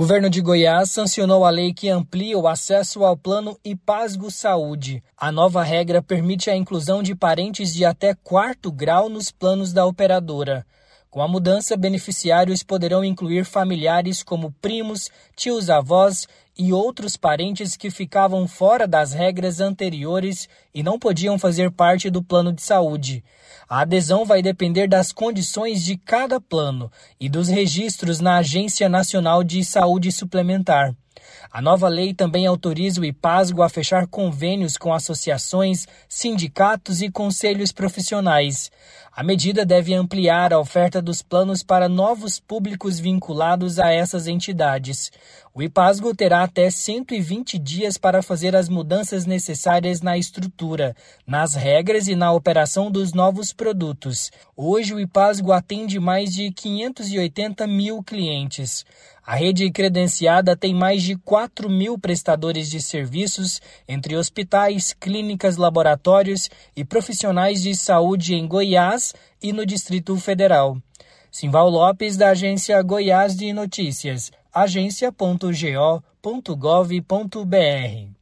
governo de Goiás sancionou a lei que amplia o acesso ao plano IPASGO Saúde. A nova regra permite a inclusão de parentes de até 4º grau nos planos da operadora. Com a mudança, beneficiários poderão incluir familiares como primos, tios-avós e outros parentes que ficavam fora das regras anteriores e não podiam fazer parte do plano de saúde. A adesão vai depender das condições de cada plano e dos registros na Agência Nacional de Saúde Suplementar. A nova lei também autoriza o IPASGO a fechar convênios com associações, sindicatos e conselhos profissionais. A medida deve ampliar a oferta dos planos para novos públicos vinculados a essas entidades. O IPASGO terá até 120 dias para fazer as mudanças necessárias na estrutura, nas regras e na operação dos novos produtos. Hoje, o IPASGO atende mais de 580 mil clientes. A rede credenciada tem mais de 4 mil prestadores de serviços, entre hospitais, clínicas, laboratórios e profissionais de saúde em Goiás e no Distrito Federal. Simval Lopes, da Agência Goiás de Notícias, agência.go.gov.br.